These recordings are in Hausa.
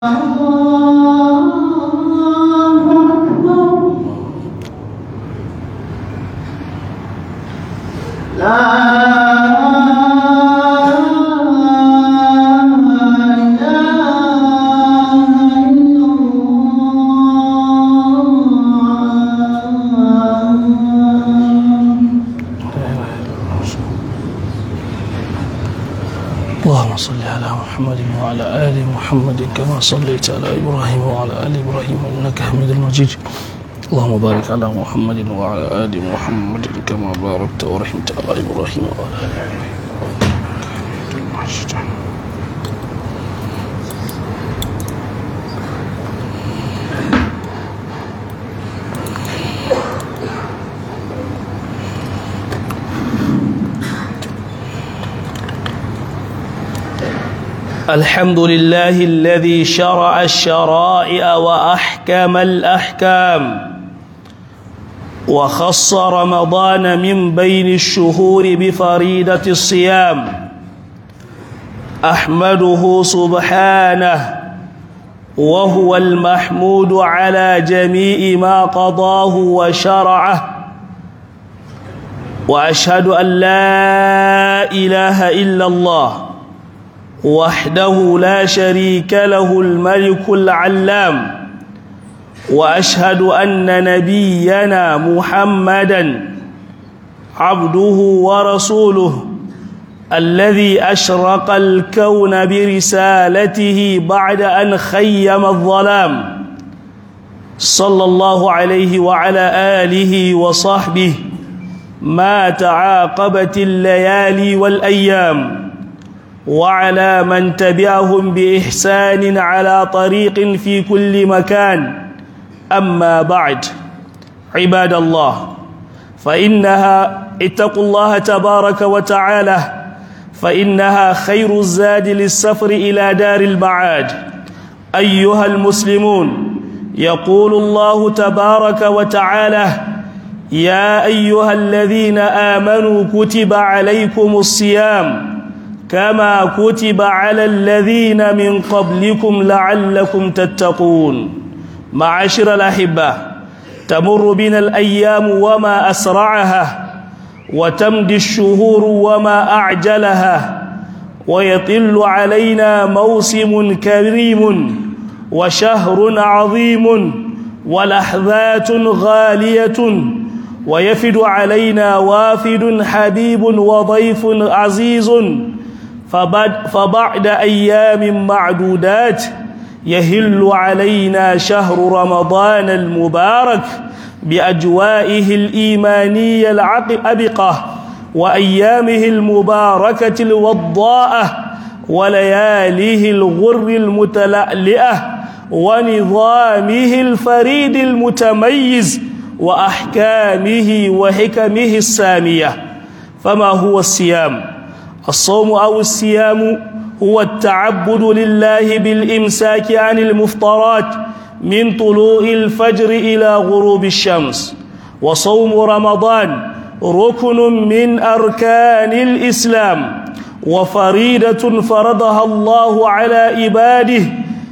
اللهم صل على محمد وعلى آل محمد كما صليت على إبراهيم وعلى آل إبراهيم إنك حميد مجيد. اللهم بارك على محمد وعلى آل محمد كما باركت ورحمت على إبراهيم وعلى آل إبراهيم إنك حميد مجيد. الحمد لله الذي شرع الشرائع وأحكم الأحكام وخص رمضان من بين الشهور بفريضة الصيام. أحمده سبحانه وهو المحمود على جميع ما قضاه وشرعه، وأشهد أن لا إله إلا الله وحده لا شريك له الملك العلام، وأشهد أن نبينا محمدا عبده ورسوله الذي أشرق الكون برسالته بعد أن خيم الظلام، صلى الله عليه وعلى آله وصحبه ما تعاقبت الليالي والأيام، وعلى من تبعهم بإحسان على طريق في كل مكان. أما بعد، عباد الله، اتقوا الله تبارك وتعالى، فإنها خير الزاد للسفر إلى دار المعاد. أيها المسلمون، يقول الله تبارك وتعالى: يا أيها الذين آمنوا كتب عليكم الصيام كما كتب على الذين من قبلكم لعلكم تتقون. معاشر الأحبة، تمر بنا الأيام وما أسرعها، وتمضي الشهور وما أعجلها، ويطل علينا موسم كريم وشهر عظيم ولحظات غالية، ويفد علينا وافد حبيب وضيف عزيز. فبعد أيام معدودات يهل علينا شهر رمضان المبارك بأجوائه الإيمانية العبقة، وأيامه المباركة الوضاءة، ولياليه الغر المتلألئة، ونظامه الفريد المتميز، وأحكامه وحكمه السامية. فما هو الصيام؟ الصوم أو الصيام هو التعبد لله بالإمساك عن المفطرات من طلوع الفجر إلى غروب الشمس. وصوم رمضان ركن من أركان الإسلام، وفريضة فرضها الله على عباده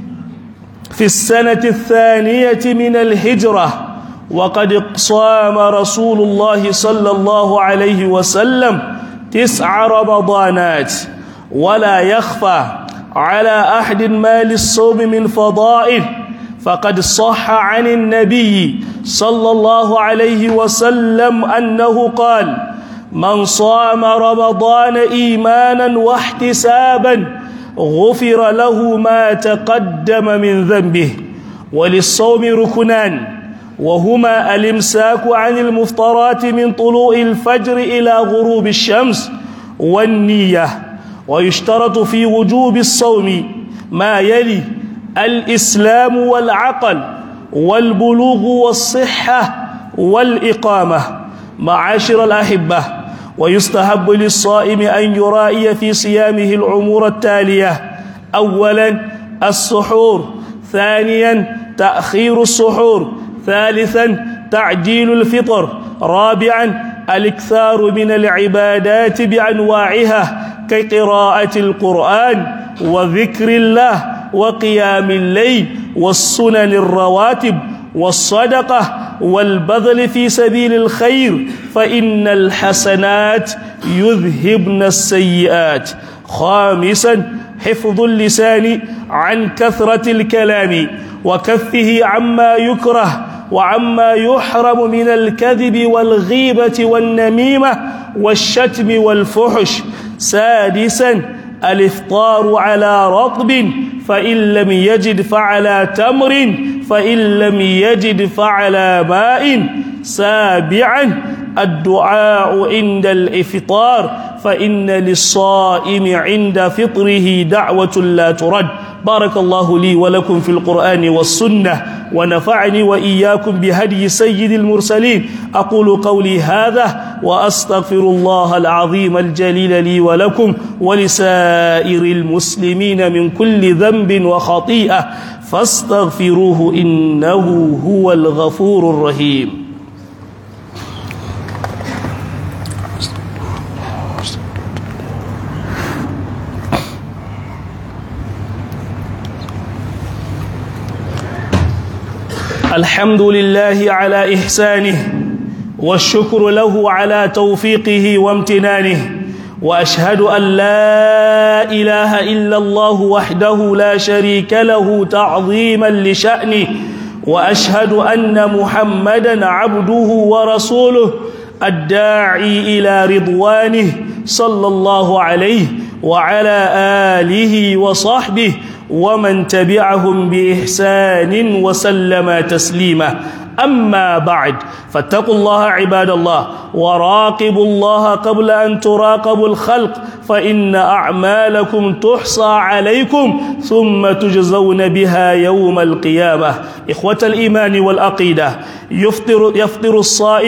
في السنة الثانية من الهجرة. وقد صام رسول الله صلى الله عليه وسلم 9 رمضانات، ولا يخفى على أحد ما للصوم من فضائل، فقد صح عن النبي صلى الله عليه وسلم أنه قال: من صام رمضان إيمانا واحتسابا غفر له ما تقدم من ذنبه. وللصوم ركنان، وهما الإمساك عن المفطرات من طلوع الفجر إلى غروب الشمس، والنية. ويشترط في وجوب الصوم ما يلي: الإسلام والعقل والبلوغ والصحة والإقامة. معاشر الأحبة، ويستحب للصائم أن يراعي في صيامه الأمور التالية: أولا السحور، ثانيا تأخير السحور، ثالثا تعجيل الفطر، رابعا الإكثار من العبادات بأنواعها كقراءة القرآن وذكر الله وقيام الليل والسنن الرواتب والصدقة والبذل في سبيل الخير فإن الحسنات يذهبن السيئات. خامسا حفظ اللسان عن كثرة الكلام وكفه عما يكره وعما يحرم من الكذب والغيبة والنميمة والشتم والفحش. سادسا الإفطار على رطب فإن لم يجد فعلى تمر فإن لم يجد فعلى ماء. سابعا الدعاء عند الإفطار فإن للصائم عند فطره دعوة لا ترد. بارك الله لي ولكم في القرآن والسنة ونفعني وإياكم بهدي سيد المرسلين. أقول قولي هذا وأستغفر الله العظيم الجليل لي ولكم ولسائر المسلمين من كل ذنب وخطيئة فاستغفروه إنه هو الغفور الرحيم. الحمد لله على إحسانه والشكر له على توفيقه وامتنانه وأشهد أن لا إله إلا الله وحده لا شريك له تعظيما لشأنه وأشهد أن محمدا عبده ورسوله الداعي إلى رضوانه صلى الله عليه وعلى آله وصحبه ومن تبعهم بإحسان وسلم تسليما. أما بعد فاتقوا الله عباد الله وراقبوا الله قبل أن تراقبوا الخلق فإن أعمالكم تحصى عليكم ثم تجزون بها يوم القيامة. إخوة الإيمان والعقيدة يفطر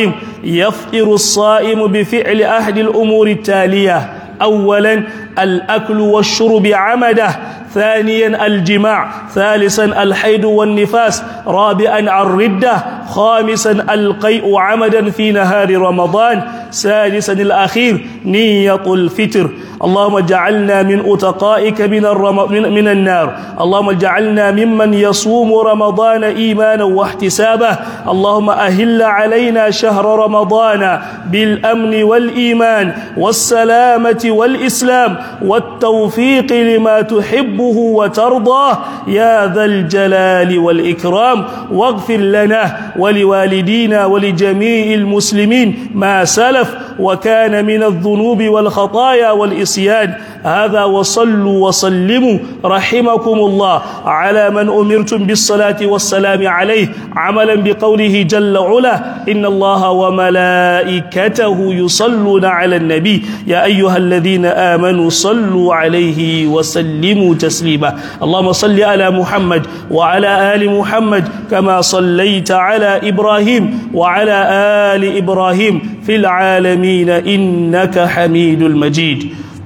الصائم بفعل أحد الأمور التالية: أولا الأكل والشرب عمده، ثانيا الجماع، ثالثا الحيض والنفاس، رابعا الردة، خامسا القيء عمدا في نهار رمضان، سادسا الأخير نية الفطر. اللهم اجعلنا من أتقائك من النار، اللهم اجعلنا ممن يصوم رمضان إيمانا واحتسابا. اللهم أهل علينا شهر رمضان بالأمن والإيمان والسلامة والإسلام والتوفيق لما تحبه وترضاه يا ذا الجلال والإكرام، واغفر لنا ولوالدينا ولجميع المسلمين ما سلف وكان من الذنوب والخطايا والإسيان. هذا وصلوا وسلموا رحمكم الله على من أمرتم بالصلاة والسلام عليه عملا بقوله جل وعلا: إن الله وملائكته يصلون على النبي يا أيها الذين آمنوا صلوا عليه وسلموا تسليما. اللهم صل على محمد وعلى آل محمد كما صليت على إبراهيم وعلى آل إبراهيم في العالمين إنك حميد المجيد.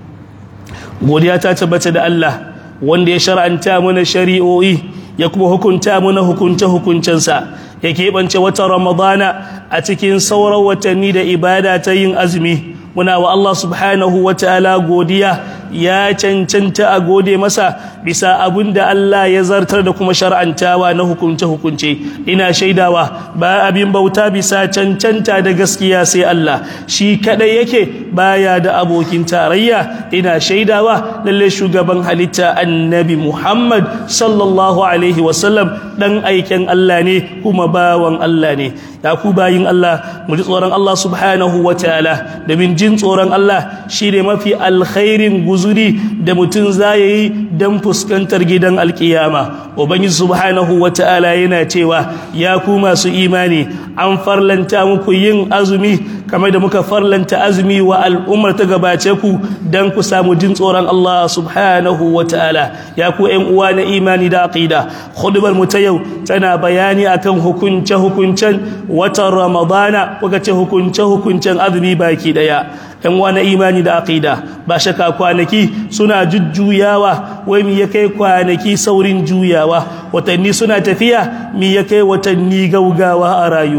godiya ta tabbata da Allah wanda ya shar'anta mana shari'o'i ya kuma hukunta mana hukuncensa, ya keɓance watan Ramadana a cikin sauran watanni da ibada ta yin azumi. Muna wa Allah subhanahu wa ta'ala godiya, ya cancanta a gode masa bisa abin da Allah ya zartar da kuma shar'antawa na hukunce-hukunce. Ina shaidawa ba abin bauta bisa cancanta da gaskiya sai Allah, shi kadai yake baya da abokin tarayya. Ina shaidawa lalle shugaban halitta annabi Muhammad sallallahu alaihi wasallam dan aiken Allah ne kuma bawan Allah ne. Ya ku bayin Allah, mu ji tsoron Allah subhanahu wa ta'ala, domin jin tsoron Allah shi ne mafi alkhairin guzuri da mutum za ya yi don fuskantar gidan alkiyama. Ubangiji subhanahu wa ta'ala yana cewa ya ku masu imani, an farlanta muku yin azumi kamar da muka farlanta azumi wa al'ummar ta gabace ku don ku samu jin tsoron Allah subhanahu wa ta'ala. Ya ku ƴan uwa na imani da aqida, khutbar mu ta yau tana bayani akan hukunce-hukuncen watan Ramadana, kuka ce hukunce-hukuncen azumi baki daya. ‘Yan wani imani da aqida, ba shaka kwanaki suna jujjuyawa, wai mi ya kai kwanaki saurin juyawa, watanni suna tafiya mi ya kai watanni gaugawa a rayuwa.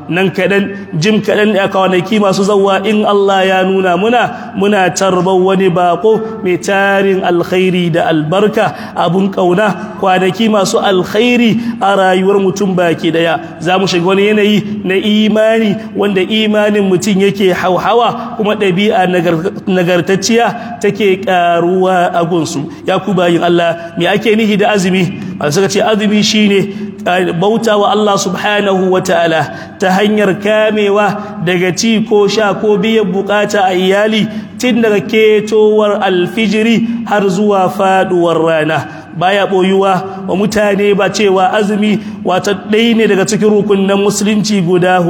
nan kaɗan jim kaɗan a kwanaki masu zawa in Allah ya nuna muna tarbar wani bako mai tarin alkhairi da albarka abun kauna kwanaki masu alkhairi a rayuwar mutum baki daya za mu shiga wani yanayi na imani wanda imanin mutum yake hauhawa kuma ɗabi'a nagartacciya take karuwa a gunsu ya ku bayin Allah me ake nihi da azumi suka ce azumi shine bauta wa Allah subhanahu wa ta'ala ta hanyar kamewa daga ci ko sha ko biyan bukata a iyali tun daga ketowar alfijiri har zuwa faduwar rana baya boyuwa wa mutane ba cewa azumi wata ɗaya ne daga cikin rukunin musulunci guda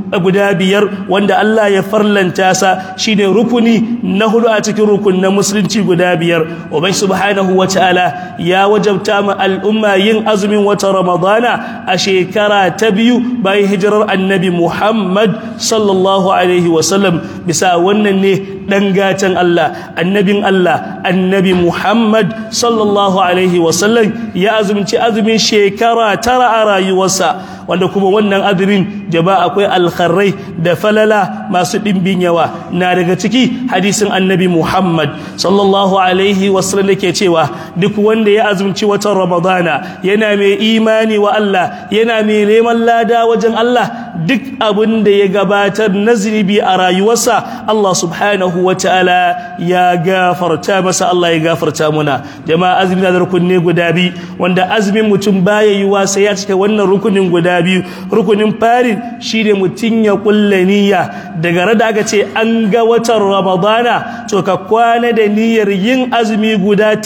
biyar wanda Allah ya farlanta sa shine rukuni na hudu a cikin rukunin musulunci guda biyar ubai subhanahu wa ta'ala ya wajabta ma al'umma yin azumin wata ramadana a shekara ta biyu bayan hijirar annabi Muhammad sallallahu alaihi wasallam bisa wannan ne dan gatan Allah annabin Allah annabi Muhammad sallallahu alaihi wasallam ya azumci azumin shekara 9 a rayuwarsa wanda kuma wannan azumin jama'a akwai alkharrai da falala masu dimbin yawa na daga ciki hadisin annabi Muhammad sallallahu alaihi wasallam yake cewa duk wanda ya azumci watan Ramadana yana mai imani wa Allah yana mai neman lada wajen Allah duk abin da ya gabatar na zunubi a rayuwarsa Allah subhanahu wa ta'ala ya gafarta masa Allah ya gafarta muna jama'a azumi da rukunne guda biyu wanda azumin mutum baya yiwa sai ya cika wannan rukunin guda biyu rukunin farin shine mutum ya kulla niyya daga rada aka ce an ga watan Ramadana to ka kwana da niyyar yin azumi guda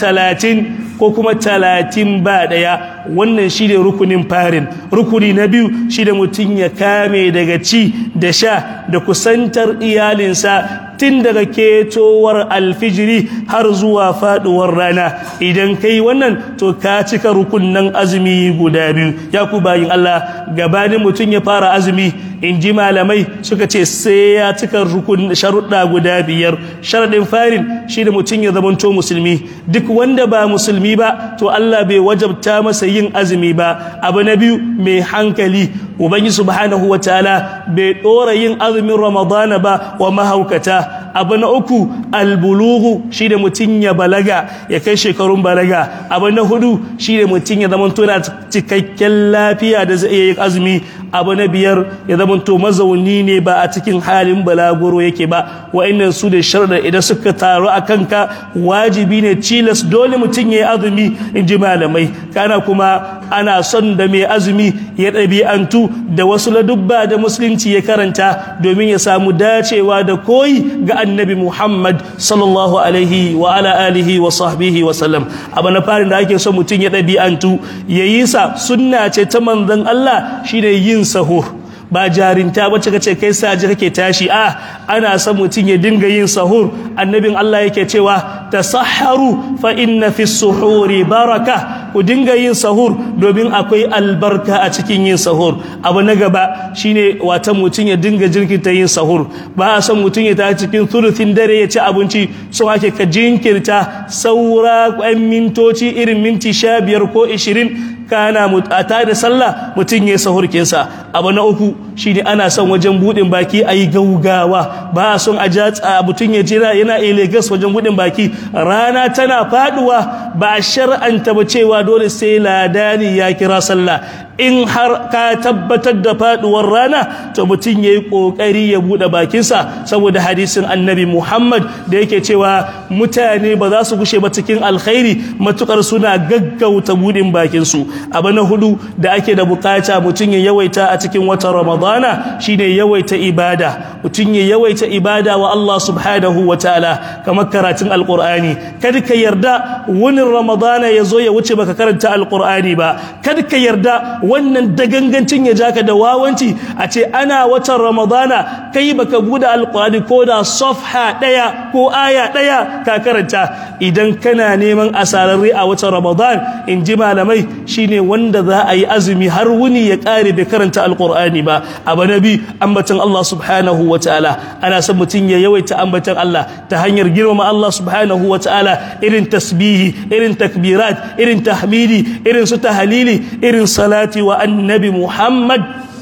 30 ko kuma 30 ba daya wannan shine rukunin farin rukuni na biyu shine mutum ya kame daga ci da sha da kusantar iyalinsa tun daga ketowar alfijiri har zuwa faduwar rana idan kai wannan to ka cika rukunnan azumi guda biyu ya ku bayin Allah gabanin mutum ya fara azumi in ji malamai suka ce sai ya cika rukun sharuɗa guda biyar sharadin farin shi da mutum ya zamanto musulmi duk wanda ba musulmi ba to Allah bai wajabta masa yin azumi ba abu na biyu mai hankali ubangi subhanahu wataala bai dora yin azumin ramadana ba wa mahaukata abu na uku albulughu shi da mutum ya balaga ya kai shekarun balaga abu na hudu shi da mutum ya zamanto na cikakken lafiya da zai iya yin azumi abu na biyar ya zamanto mazauni ne ba a cikin halin balaguro yake ba wa'annan su da sharuɗa idan suka taru a kanka wajibi ne cilas dole mutum ya yi azumi in ji malamai kana kuma ana son da mai azumi ya ɗabi'antu da wasu ladubba da musulunci ya karanta domin ya samu dacewa da koyi ga annabi Muhammad sallallahu alaihi wa ala alihi wa sahbihi wa sallam abu na farin da ake son mutum ya ɗabi'antu ya yi sa sunna ce ta manzon Allah shine yin sahur ba jarinta bace kace kai saji kake tashi ana son mutum ya dinga yin sahur annabin Allah yake cewa tasahharu fa inna fi suhuri baraka ku dinga yin sahur domin akwai albarka a cikin yin sahur abu na gaba shine wata mutum ya dinga jinkirta yin sahur ba a son mutum ya tashi cikin thuluthin dare ya ci abinci so ake ka jinkirta saura ɗan mintoci irin minti 15 ko 20 kana mutata da sallah mutum ya sahur kinsa abu na uku shine ana son wajen budin baki ayi gaugawa ba a son a jatsa mutum ya jira yana Lagos wajen budin baki rana tana faduwa ba a shar'anta ba cewa dole sai ladani ya kira sallah in har ka tabbatar da faduwar rana to mutum yayi kokari ya bude bakinsa saboda hadisin annabi Muhammad da yake cewa mutane ba za su gushe ba cikin alkhairi matukar suna gaggauta budin bakin su abu na hudu da ake da bukata mutum ya yawaita a cikin watan Ramadana shine yawaita ibada mutum ya yawaita ibada wa Allah subhanahu wataala kamar karatun alqur'ani kada ka yarda wani Ramadana yazo ya wuce baka karanta alqur'ani ba kada ka yarda wannan dagangancin ya jaka da wawanci a ce ana watan Ramadana kai baka bude alqur'ani ko da safha daya ko aya daya ka karanta idan kana neman asararri a watan Ramadan in ji malamai shine wanda za a yi azumi har wuni ya kare bai karanta alqur'ani ba abu nabi ambatan Allah subhanahu wataala ana son mutun ya yawaita ambatan Allah ta hanyar girmama Allah subhanahu wataala irin tasbihi irin takbirat irin tahmidi irin su tahlili irin salati wa annabi Muhammad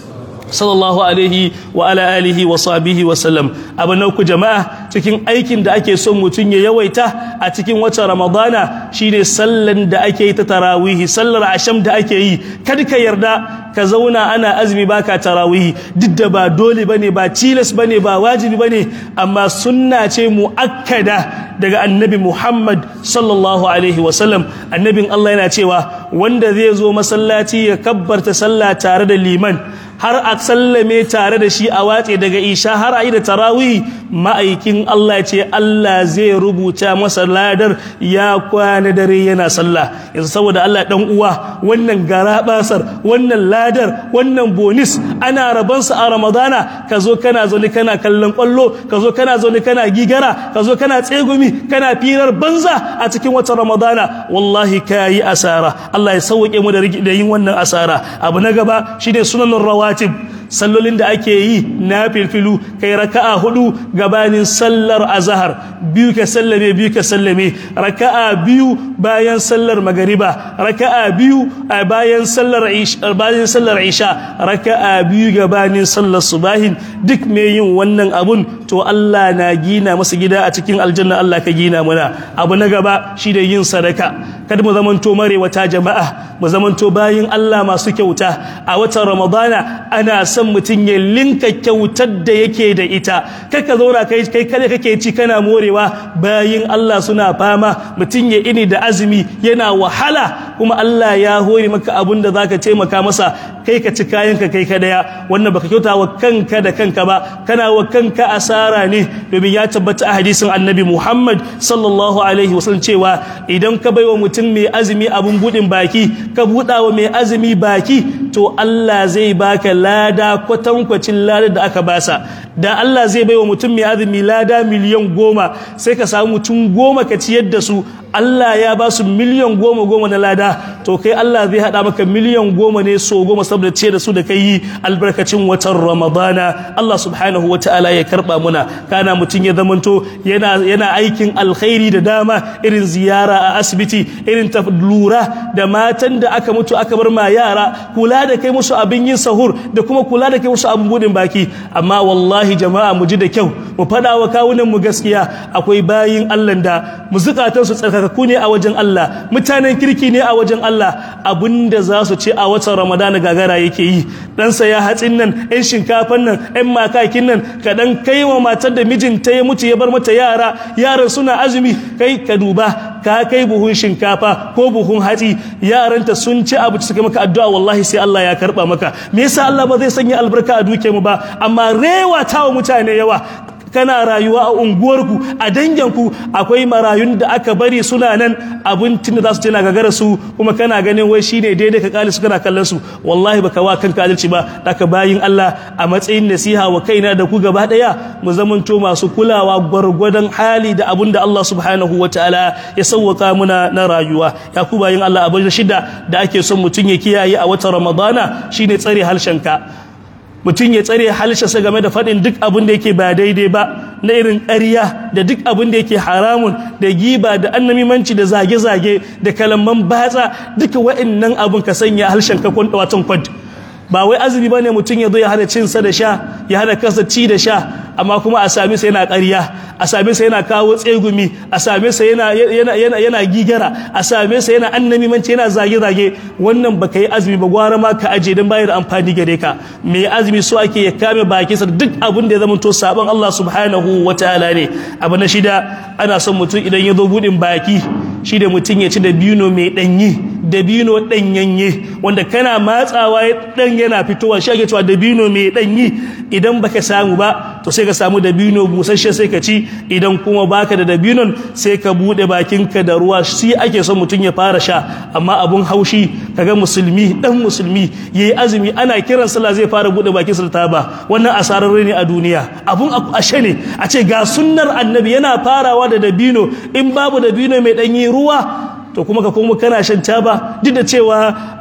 sallallahu alaihi wa ala alihi wa sahbihi wa sallam. Abu na uku jama'a, cikin aikin da ake son mutum ya yawaita a cikin watan Ramadana shine sallan da ake yi ta tarawihi, sallar asham da ake yi. Kada ka yarda ka zauna ana azumi baka tarawihi, duk da ba dole bane, ba tilas bane, ba wajibi bane, amma sunna ce muakkada daga annabi Muhammad sallallahu alaihi wa sallam. Annabin Allah yana cewa wanda zai zo masallaci ya kabbarta sallah tare da liman har a sallame tare da shi a watse daga isha har a yi da tarawih, ma'aikin Allah ce Allah zai rubuta masa ladar ya kwana dare yana sallah. Yanzu saboda Allah dan uwa, wannan garabasar, wannan ladar, wannan bonus ana rabansa a Ramadana, ka zo kana zaune kana kallon kwallo, ka zo kana zaune kana gigara, ka zo kana tsegumi, kana firar banza a cikin watan Ramadana, wallahi kayi asara. Allah ya sauke mu da yin wannan asara. Abu na gaba shine sunanin rawatib, sallolin da ake yi na filfilu, kai raka'a 4 gabanin sallar azhar, biyu ka sallame, raka'a 2 bayan sallar magariba, raka'a 2 bayan sallar isha, raka'a 2 gabanin sallar subahin. Duk mai yin wannan abun to Allah na gina masa gida a cikin aljanna. Allah ka gina mana. Abu na gaba shi da yin sadaka. Kada mu zamanto marewata jama'a, mu zamanto bayin Allah masu kyauta. A watan Ramadana ana son mutum ya linka kyautar da yake da ita. Kaka zauna kai kada kake ci kana morewa, bayin Allah suna fama, mutum ya ini da azumi yana wahala, kuma Allah ya hori maka abun da zaka taimaka masa, kai ka ci kayanka kai ka daya. Wannan baka kyauta wa kanka da kanka ba, kana wa kanka asara ne, domin ya tabbata a hadisin annabi Muhammad sallallahu alaihi wasallam cewa idan ka baiwa mutum mai azumi abun budin baki, ka buɗa wa mai azumi baki, to Allah zai baka lada kwatankwacin lada da aka basa. Da Allah zai baiwa mutum mai azumi lada miliyan 10, sai ka samu mutum 10 ka ciyar da su, Allah ya ba su miliyan 10 na lada, to kai Allah zai hada maka miliyan 10 ne so 10 saboda ciyar da su da kai albarkacin watan Ramadana. Allah subhanahu wataala ya karba muna. Kana mutum ya zamanto yana aikin alkhairi da dama, irin ziyara a asibiti, irin lura da matan da aka mutu aka bar ma yara, kula da kai musu abin yin sahur da kuma kula da kai musu abin budin baki. Amma wallahi jama'a mu ji da kyau, mu fada wa kawunan mu gaskiya, akwai bayin Allah da muzukatan su tsarkakakku ne a wajen Allah, mutanen kirki ne a wajen Allah, abinda za su ce a watan Ramadana gagara yake yi. Dan saya hatsin nan, ɗan shinkafan nan, ɗan makakin nan, ka dan kai wa matar da mijinta ya mutu ya bar mata yara, yaran suna azumi, kai ka duba ka kai buhun shinkafa ko buhun hatsi, yaranta sun ci abu suka maka addu'a, wallahi sai Allah ya karba maka. Me yasa Allah ba zai sanya albarka a duke mu ba? Amma rewa tawa mutane yawa. Kana rayuwa a unguwarku, a danginku akwai marayun da aka bari suna nan, abincin da za su ce na gagara su, kuma kana ganin wai shine daidai ka kali su kana kallon su. Wallahi baka wa kanka adalci ba. Daka bayin Allah, a matsayin nasiha wa kaina da ku gaba daya, mu zamanto masu kulawa gwargwadon hali da abin da Allah subhanahu wataala ya sauwaka muna na rayuwa. Ya ku bayin Allah, abin shida da ake son mutum ya kiyaye a watan Ramadana shine tsare halshenka. Mutum ya tsare halshensa game da faɗin duk abin da yake ba daidai ba, na irin ƙarya da duk abin da yake haramun, da giba da annamimanci da zage-zage da kalaman batsa, duka wa'annan abin ka sanya halshenka watan kwad. Ba wai azumi bane mutum ya zo ya hana cinsa da sha, ya hana kansa ci da sha, amma kuma a same sa yana ƙarya, a same sa yana kawo tsegumi, a same sa yana gigara, a same sa yana annamimanci, yana zage-zage. Wannan baka yi azumi ba, gwara ma ka aje dan bayar amfani gare ka. Mai azumi so ake ya kame bakinsa duk abin da ya zama to sabon Allah subhanahu wataala ne. Abu na shida, ana son mutum idan ya zo budin baki, shi da mutum ya ci da bino mai danyi, dabino danyanye, wanda kana matsawa dan yana fitowa, shi ake cewa dabino mai danyi. Idan baka samu ba, to sai ka samu dabino busasshe sai ka ci. Idan kuma baka da dabinon, sai ka bude bakinka da ruwa, shi ake son mutum ya fara sha. Amma abun haushi, kaga musulmi dan musulmi yayi azumi, ana kiran sallah zai fara bude bakin sa da taba. Wannan asararre ne a duniya, abun ashe ne. A ce ga sunnar annabi yana farawa da dabino, in babu dabino mai danyi ruwa, to kuma ka kuma kana shan taba duk da cewa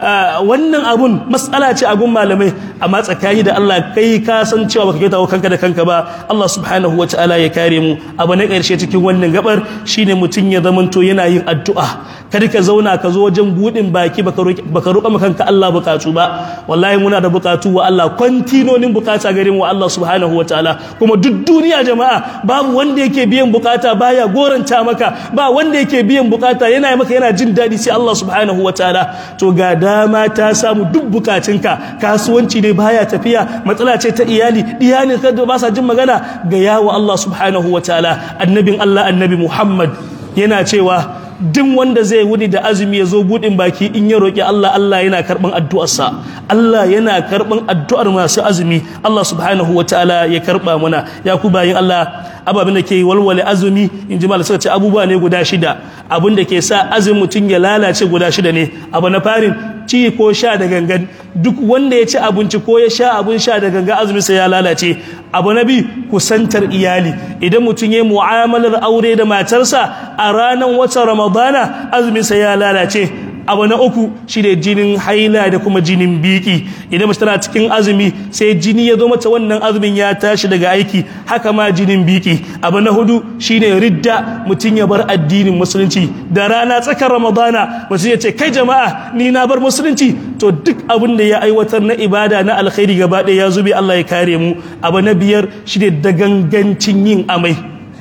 wannan abun mas'ala ce a gun malamai amma tsakani da Allah kai ka san cewa baka kyauta kanka da kanka ba Allah subhanahu wataala ya kare mu abu na karshe cikin wannan gabar shine mutun ya zamanto yana yin addu'a kada ka zauna ka zo wajen budin baki baka roƙa kanka Allah bukatu ba wallahi muna da bukatu wa Allah kwantinonin bukata gare mu Allah subhanahu wataala kuma duk duniya jama'a babu wanda yake biyan bukata baya goranta maka ba wanda yake biyan bukata yana maka yana jin dadi sai Allah subhanahu wataala to ga dama ta samu duk bukatunka kasuwanci ne baya tafiya matsala ce ta iyali ka ba sa jin magana ga yawo Allah subhanahu wataala annabin Allah annabi Muhammad yana cewa duk wanda zai wuni da azumi ya zo budin baki in ya roki Allah Allah yana karban addu'arsa Allah yana karban addu'ar masu azumi Allah subhanahu wataala ya karba mana ya ku bayin Allah ababin da ke walwale azumi inji malaka suka ce abubuwa ne guda 6 abin da ke sa azumin mutun ya lalace guda 6 ne abu na farin ci ko sha da gangan duk wanda ya ci abinci ko ya sha abin sha da gangan azumin sa ya lalace abu na biyu kusantar iyali idan mutum ya mu'amalar aure da matarsa a ranar watan ramadana azumin sa ya lalace abu na uku shine jinin haila da kuma jinin biki idan mace tana cikin azumi sai jini ya zo mata wannan azumin ya tashi daga aiki haka ma jinin biki abu na hudu shine ridda mutun ya bar addinin musulunci da rana tsakar ramadana mutum ya ce kai jama'a ni na bar musulunci to duk abin da ya aiwatar na ibada na alkhairi gaba ɗaya ya zube Allah ya kare mu abu na biyar shine dagangancin yin amai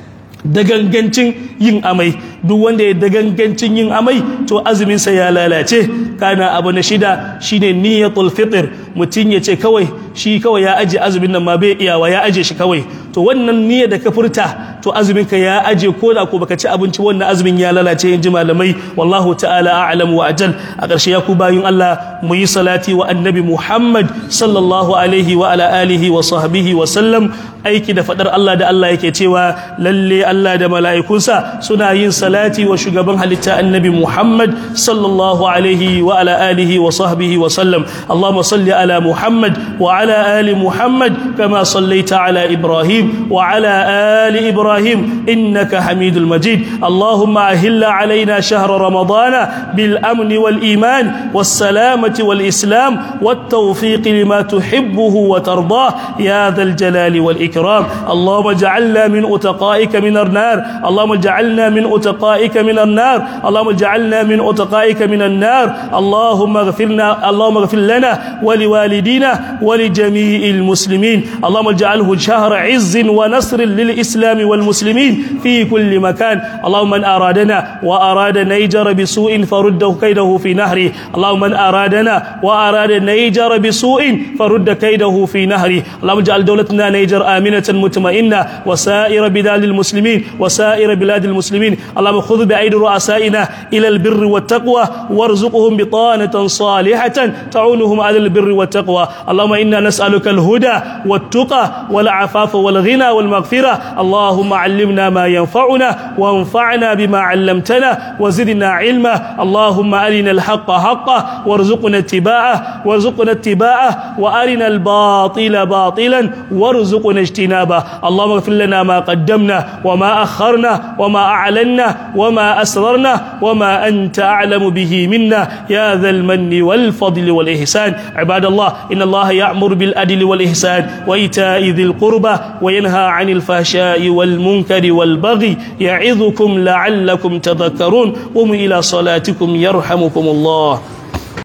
dagangancin yin amai duk wanda ya dagangancin yin amai to azumin sa ya lalace kana abu na 6 shine niyyatul fitr mutun ya ce kawai shi kawai ya aje azumin nan ma bai iyawa ya aje shi kawai to wannan niyya da ka furta to azumin ka ya aje koda ko baka ci abinci wannan azumin ya lalace inji malamai wallahu ta'ala a'lamu wa ajal a ƙarshe ya ku bayun Allah mu yi salati wa annabi Muhammad sallallahu alaihi wa ala alihi wa sahbihi wa sallam aiki da fadar Allah da Allah yake cewa lalle Allah da mala'ikunsa suna yin salati wa shugaban halitta annabi Muhammad sallallahu alaihi wa ala alihi wa sahbihi wa sallam Allahumma salli ala Muhammad wa ala ali Muhammad kama sallaita ala Ibrahim wa ala ali Ibrahim innaka Hamidul Majid Allahumma ahilla alaina shahra Ramadana bil amni wal iman was salamati wal islam wat tawfiq lima tuhibbuhu wa tardah ya dhal jalali wal ikram Allahumma ij'alna min utaqaika min النار اللهم اجعلنا من أتقائك من النار اللهم اجعلنا من أتقائك من النار اللهم اغفر لنا ولوالدينا ولجميع المسلمين اللهم اجعله شهر عز ونصر للإسلام والمسلمين في كل مكان اللهم من أرادنا وأراد نيجر بسوء فرده كيده في نهره اللهم من أرادنا وأراد نيجر بسوء فرد كيده في نهره اللهم اجعل دولتنا نيجر آمنة مطمئنة وسائر بلاد المسلمين وسائر بلاد المسلمين اللهم خذ بأيدي رؤسائنا إلى البر والتقوى وارزقهم بطانة صالحة تعونهم على البر والتقوى اللهم إنا نسألك الهدى والتقى والعفاف والغنى والمغفرة اللهم علمنا ما ينفعنا وانفعنا بما علمتنا وزدنا علما اللهم أرنا الحق حقا وارزقنا اتباعه وأرنا الباطل باطلا وارزقنا اجتنابه اللهم اغفر لنا ما قدمنا وما أخرنا وما أعلنا وما أسررنا وما أنت أعلم به منا يا ذا المن والفضل والإحسان عباد الله إن الله يأمر بالعدل والإحسان وإيتاء ذي القربى وينهى عن الفحشاء والمنكر والبغي يعظكم لعلكم تذكرون قوموا إلى صلاتكم يرحمكم الله